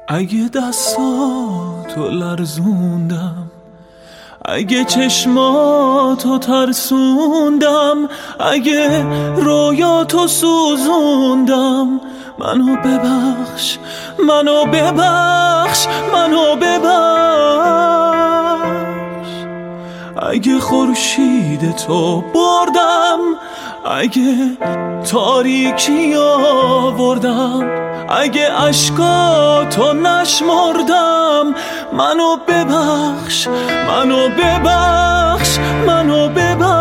اگه دستاتو لرزوندم، اگه چشماتو ترسوندم، اگه رویاتو سوزوندم، منو ببخش، منو ببخش، منو ببخش. اگه خورشید تو بردم، اگه تاریکی آوردم، اگه اشکاتو نشمردم، منو ببخش، منو ببخش، منو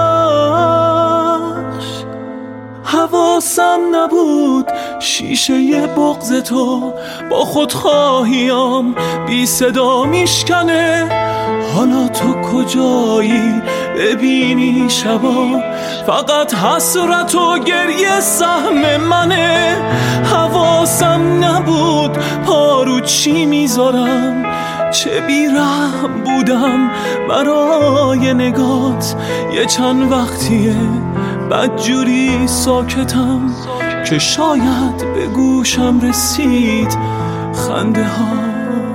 ببخش. حواسم نبود شیشه بغض تو با خودخواهیام بی صدا میشکنه. حالا تو کجایی؟ ببینی شبا فقط حسرت و گریه سهم منه. حواسم نبود پارو چی میذارم، چه بیرحم بودم برای نگات. یه چند وقتیه بدجوری ساکتم که شاید به گوشم رسید خنده ها.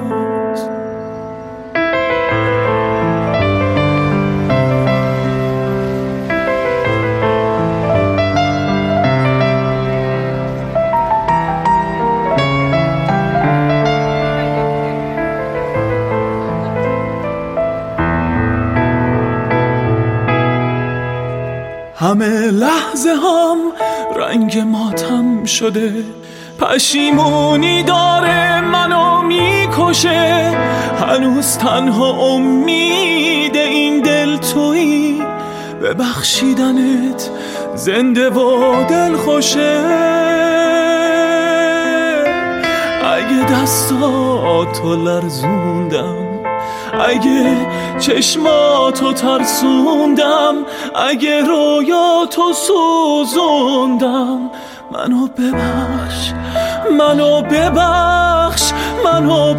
همه لحظه هم رنگ ماتم شده، پشیمونی داره منو میکشه. هنوز تنها امید این دل تویی، ببخشیدنت زنده و دل خوشه. اگه دستاتو لرزوندم، اگه چشماتو ترسوندم، اگه رویاتو سوزوندم، منو ببخش، منو ببخش، منو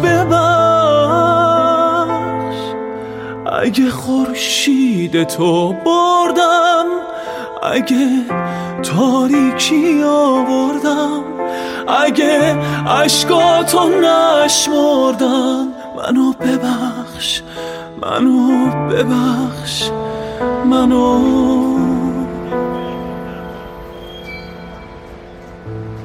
ببخش. اگه خورشید تو بردم، اگه تاریکی آوردم، اگه اشکاتو نشمردم، منو ببخش، منو ببخش، منو